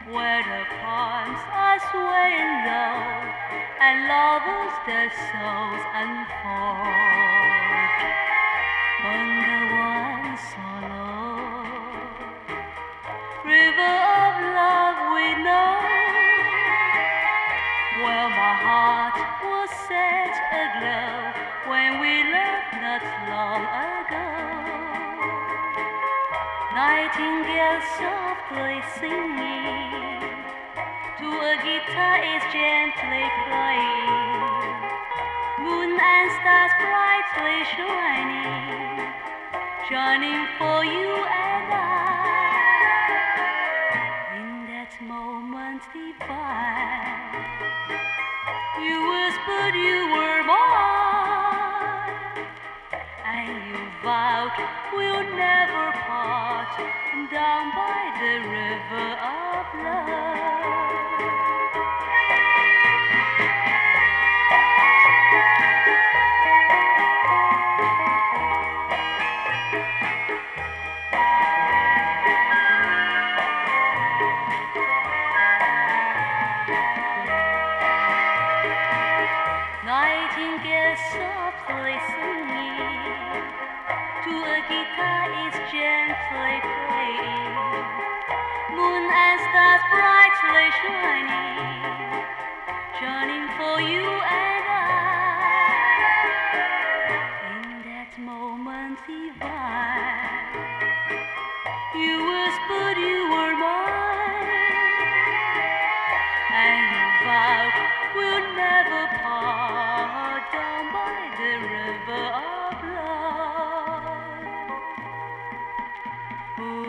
where the palms are swaying low and lovers their souls unfold under one solo river of love we know, where my heart was set aglow when we loved not long ago. Nightingale softly singing to a guitar is gently playing, moon and stars brightly shining, shining for you and I. In that moment divine, you whispered you were mine, and you vowed we'll never part down by the river of love. 'Nightingale softly singing to a guitar is gently playing, moon and stars brightly shining, shining for you and I. In that moment divine, you whispered you were mine, and you vowed we'll never part down by the river of love.